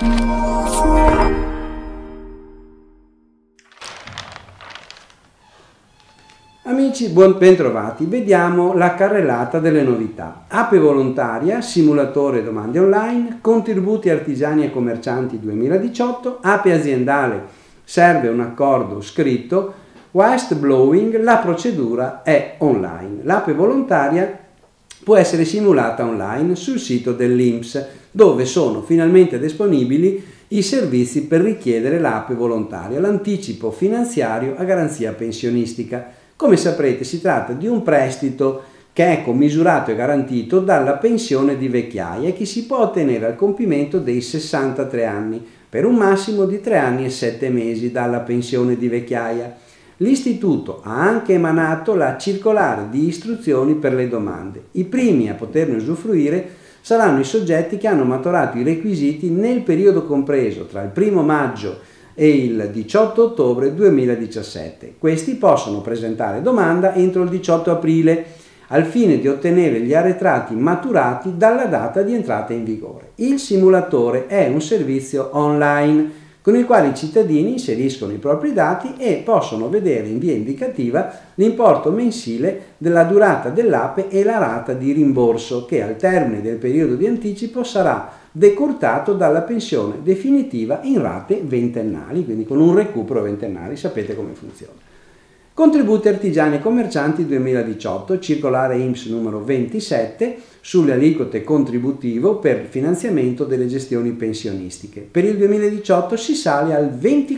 Amici, bentrovati. Vediamo la carrellata delle novità. APE volontaria, simulatore domande online, contributi artigiani e commercianti 2018, APE aziendale, serve un accordo scritto, whistleblowing, la procedura è online. L'APE volontaria può essere simulata online sul sito dell'INPS, dove sono finalmente disponibili i servizi per richiedere l'APE volontaria, l'anticipo finanziario a garanzia pensionistica. Come saprete, si tratta di un prestito che è commisurato e garantito dalla pensione di vecchiaia che si può ottenere al compimento dei 63 anni, per un massimo di 3 anni e 7 mesi dalla pensione di vecchiaia. L'Istituto ha anche emanato la circolare di istruzioni per le domande. I primi a poterne usufruire saranno i soggetti che hanno maturato i requisiti nel periodo compreso tra il 1 maggio e il 18 ottobre 2017. Questi possono presentare domanda entro il 18 aprile al fine di ottenere gli arretrati maturati dalla data di entrata in vigore. Il simulatore è un servizio online con il quale i cittadini inseriscono i propri dati e possono vedere in via indicativa l'importo mensile della durata dell'APE e la rata di rimborso che al termine del periodo di anticipo sarà decurtato dalla pensione definitiva in rate ventennali, quindi con un recupero ventennale. Sapete come funziona. Contributi artigiani e commercianti 2018, circolare INPS numero 27 sulle aliquote contributivo per finanziamento delle gestioni pensionistiche. Per il 2018 si sale al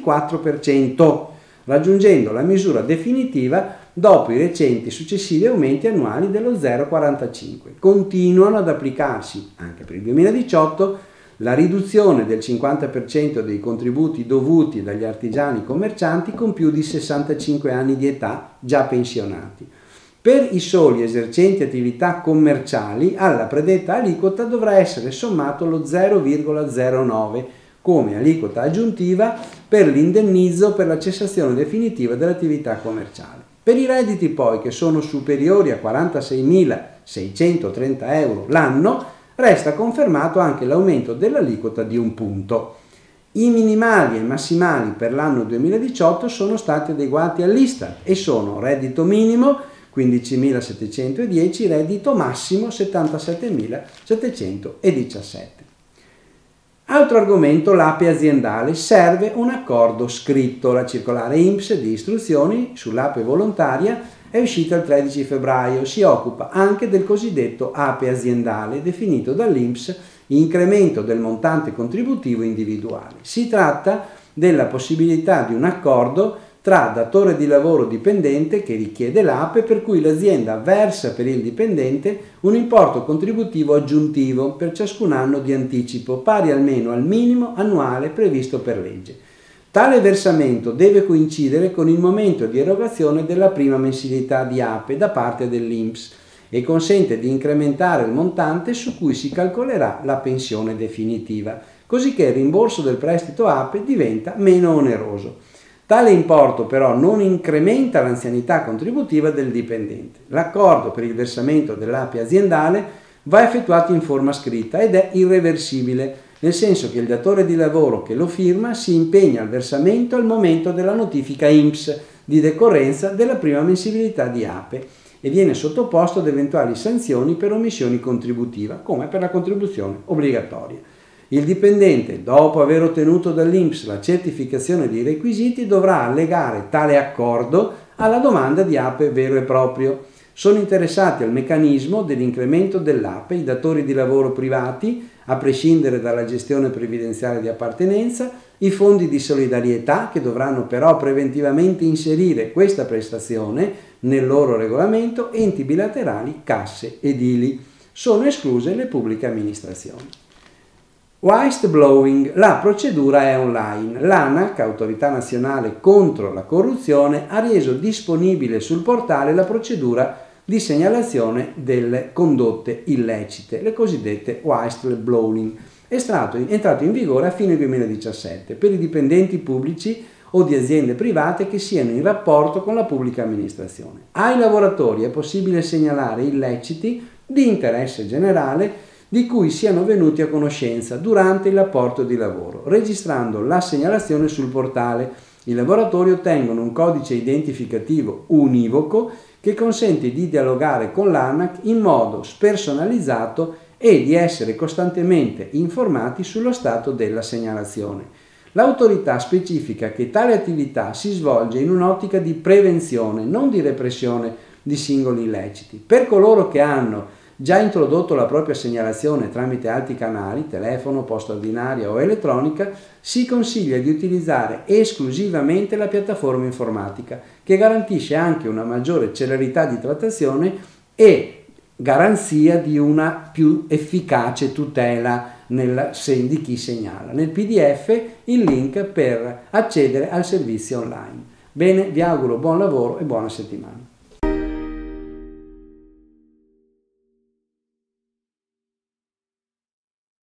24%, raggiungendo la misura definitiva dopo i recenti successivi aumenti annuali dello 0,45. Continuano ad applicarsi, anche per il 2018, la riduzione del 50% dei contributi dovuti dagli artigiani commercianti con più di 65 anni di età già pensionati. Per i soli esercenti attività commerciali alla predetta aliquota dovrà essere sommato lo 0,09 come aliquota aggiuntiva per l'indennizzo per la cessazione definitiva dell'attività commerciale. Per i redditi poi che sono superiori a 46.630 euro l'anno resta confermato anche l'aumento dell'aliquota di 1 punto. I minimali e massimali per l'anno 2018 sono stati adeguati all'Istat e sono reddito minimo 15.710, reddito massimo 77.717. Altro argomento, l'APE aziendale, serve un accordo scritto. La circolare INPS di istruzioni sull'APE volontaria è uscita il 13 febbraio, si occupa anche del cosiddetto APE aziendale, definito dall'INPS incremento del montante contributivo individuale. Si tratta della possibilità di un accordo tra datore di lavoro dipendente che richiede l'APE, per cui l'azienda versa per il dipendente un importo contributivo aggiuntivo per ciascun anno di anticipo, pari almeno al minimo annuale previsto per legge. Tale versamento deve coincidere con il momento di erogazione della prima mensilità di APE da parte dell'INPS e consente di incrementare il montante su cui si calcolerà la pensione definitiva, così che il rimborso del prestito APE diventa meno oneroso. Tale importo però non incrementa l'anzianità contributiva del dipendente. L'accordo per il versamento dell'APE aziendale va effettuato in forma scritta ed è irreversibile, nel senso che il datore di lavoro che lo firma si impegna al versamento al momento della notifica INPS di decorrenza della prima mensilità di APE e viene sottoposto ad eventuali sanzioni per omissioni contributiva, come per la contribuzione obbligatoria. Il dipendente, dopo aver ottenuto dall'INPS la certificazione dei requisiti, dovrà allegare tale accordo alla domanda di APE vero e proprio. Sono interessati al meccanismo dell'incremento dell'APE i datori di lavoro privati, a prescindere dalla gestione previdenziale di appartenenza, i fondi di solidarietà che dovranno però preventivamente inserire questa prestazione nel loro regolamento, enti bilaterali, casse edili. Sono escluse le pubbliche amministrazioni. Whistleblowing, la procedura è online. L'ANAC, Autorità Nazionale contro la Corruzione, ha reso disponibile sul portale la procedura di segnalazione delle condotte illecite, le cosiddette whistleblowing. È entrato in vigore a fine 2017 per i dipendenti pubblici o di aziende private che siano in rapporto con la pubblica amministrazione. Ai lavoratori è possibile segnalare illeciti di interesse generale di cui siano venuti a conoscenza durante il rapporto di lavoro, registrando la segnalazione sul portale. I lavoratori ottengono un codice identificativo univoco che consente di dialogare con l'ANAC in modo spersonalizzato e di essere costantemente informati sullo stato della segnalazione. L'autorità specifica che tale attività si svolge in un'ottica di prevenzione, non di repressione di singoli illeciti. Per coloro che hanno già introdotto la propria segnalazione tramite altri canali, telefono, posta ordinaria o elettronica, si consiglia di utilizzare esclusivamente la piattaforma informatica, che garantisce anche una maggiore celerità di trattazione e garanzia di una più efficace tutela di chi segnala. Nel PDF il link per accedere al servizio online. Bene, vi auguro buon lavoro e buona settimana.